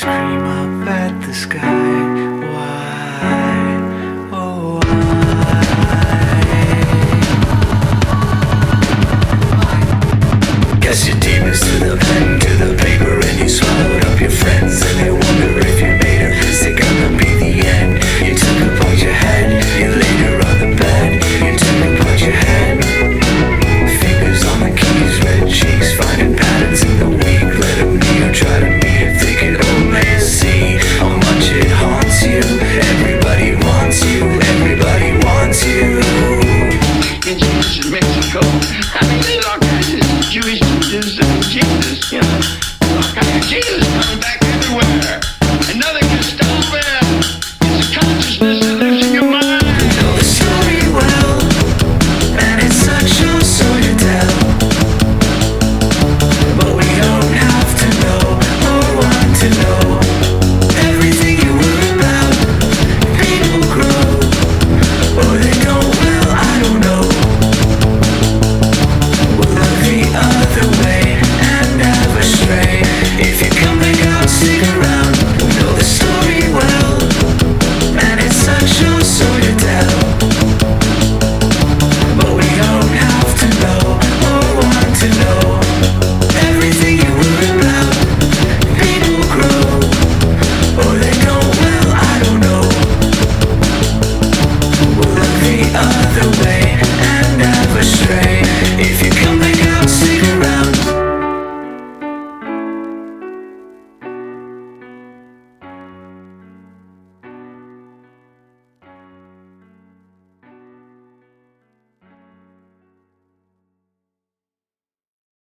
scream up at the sky. Why? Oh, why? Guess your demons to the pen, to the paper, and you swallowed up your friends, and they wonder if you made it. Is it gonna be the end? You took apart your head, you laid her on the bed. You took apart your head, fingers on the keys, red cheeks, finding patterns in the weak. Let them be or try to be it, they could only see how much it haunts you. Everybody wants you, everybody wants you. In Jesus, Mexico, I mean, there's all kinds of Jewish leaders and Jesus, you know, all kinds of Jesus.